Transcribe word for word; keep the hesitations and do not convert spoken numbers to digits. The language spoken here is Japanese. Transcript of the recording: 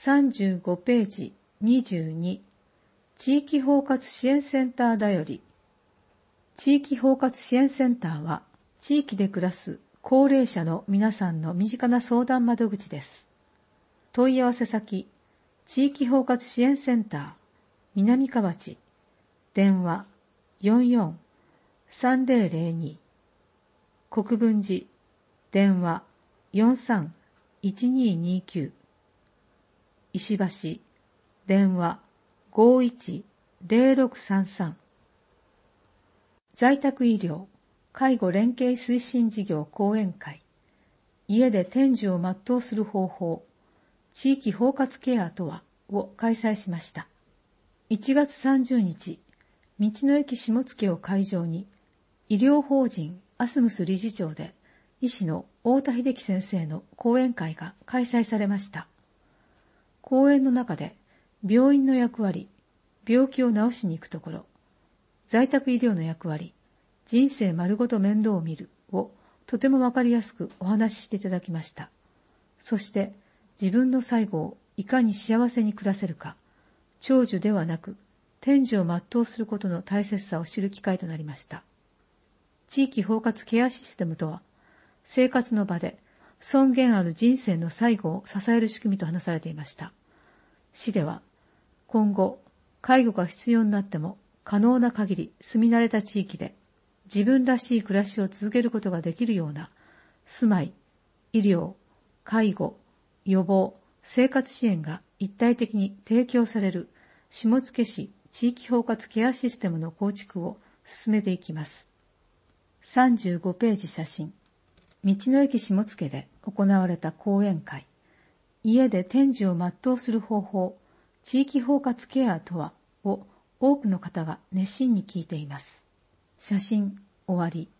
さんじゅうごページにじゅうに地域包括支援センターだより。地域包括支援センターは地域で暮らす高齢者の皆さんの身近な相談窓口です。問い合わせ先、地域包括支援センター、南河内、電話 よんよんさんぜろぜろに、国分寺、電話 よんさんいちににきゅう、石橋、電話 ごいちぜろろくさんさん、在宅医療、介護連携推進事業講演会、家で天寿を全うする方法、地域包括ケアとはを開催しました。いちがつさんじゅうにち、道の駅下野を会場に、医療法人アスムス理事長で、医師の太田秀樹先生の講演会が開催されました。講演の中で、病院の役割、病気を治しに行くところ、在宅医療の役割、人生丸ごと面倒を見るをとてもわかりやすくお話ししていただきました。そして、自分の最後をいかに幸せに暮らせるか、長寿ではなく、天寿を全うすることの大切さを知る機会となりました。地域包括ケアシステムとは、生活の場で尊厳ある人生の最後を支える仕組みと話されていました。市では、今後、介護が必要になっても可能な限り住み慣れた地域で自分らしい暮らしを続けることができるような住まい、医療、介護、予防、生活支援が一体的に提供される下野市地域包括ケアシステムの構築を進めていきます。さんじゅうごページ写真。道の駅下野で行われた講演会、家で天寿を全うする方法、地域包括ケアとはを多くの方が熱心に聞いています。写真終わり。